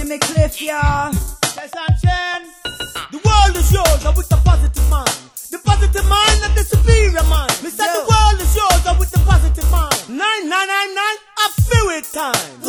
me cliff, y'all. Yes, I'm Chen. The world is yours, and with the positive mind. The positive mind and the superior mind. Me said the world is yours, and with the positive mind. 9999, I feel it time.